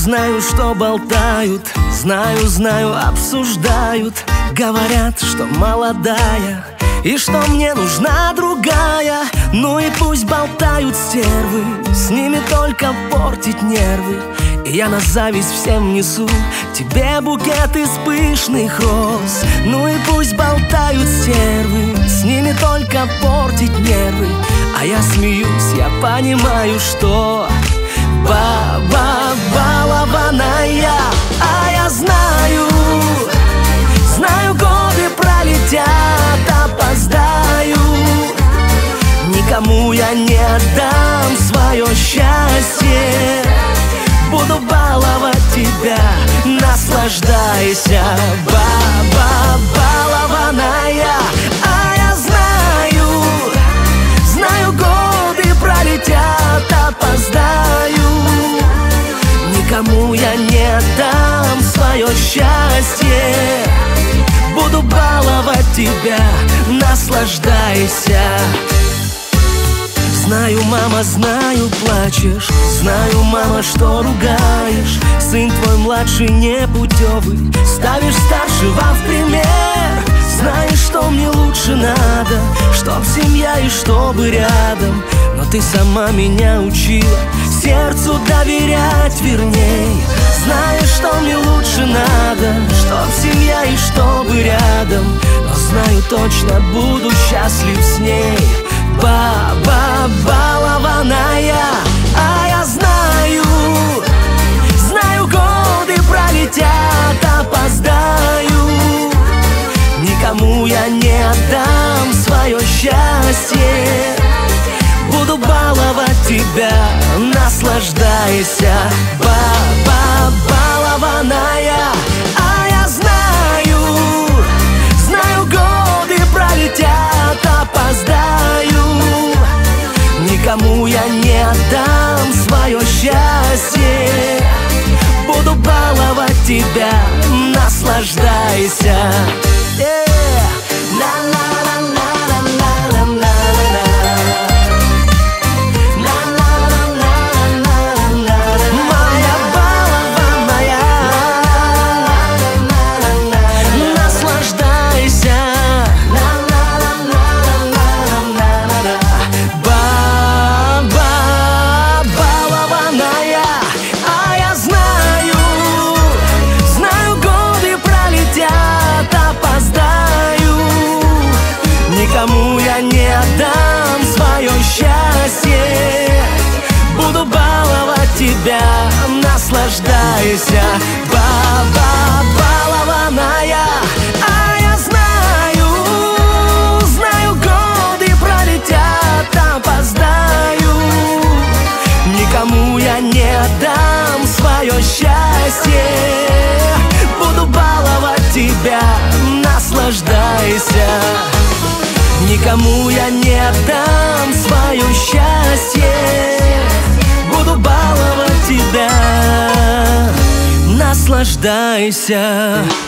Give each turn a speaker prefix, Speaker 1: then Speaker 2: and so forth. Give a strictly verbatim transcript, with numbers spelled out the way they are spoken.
Speaker 1: знаю, что болтают, знаю, знаю, обсуждают. Говорят, что молодая и что мне нужна другая. Ну и пусть болтают стервы, с ними только портить нервы. И я на зависть всем несу тебе букет из пышных роз. Ну и пусть болтают стервы, с ними только портить нервы. А я смеюсь, я понимаю, что баба балованная. А я знаю, знаю, годы пролетят, опоздаю. Никому я не отдам свое счастье. Буду баловать тебя, наслаждайся, баба балованная. А я знаю, знаю, годы пролетят, опоздаю. Никому я не отдам свое счастье. Буду баловать тебя, наслаждайся. Знаю, мама, знаю, плачешь. Знаю, мама, что ругаешь. Сын твой младший непутевый, ставишь старшего в пример. Знаешь, что мне лучше надо, чтоб семья и чтобы рядом. Но ты сама меня учила сердцу доверять верней. Знаешь, что мне лучше надо, чтоб семья и чтобы рядом. Но знаю точно, буду счастлив с ней. Баба балованная. А я знаю, знаю, годы пролетят, опоздаю. Никому я не отдам свое счастье. Буду баловать тебя, наслаждайся, баба балованная. А я знаю, знаю, годы пролетят, опоздаю. Никому я не отдам свое счастье. Буду баловать тебя, наслаждайся. Никому я не отдам свое счастье. Буду баловать тебя, наслаждайся, баба балованная. А я знаю, знаю, годы пролетят, опоздаю. Никому я не отдам свое счастье. Буду баловать тебя, наслаждайся. Никому я не отдам свое счастье. Буду баловать тебя, наслаждайся.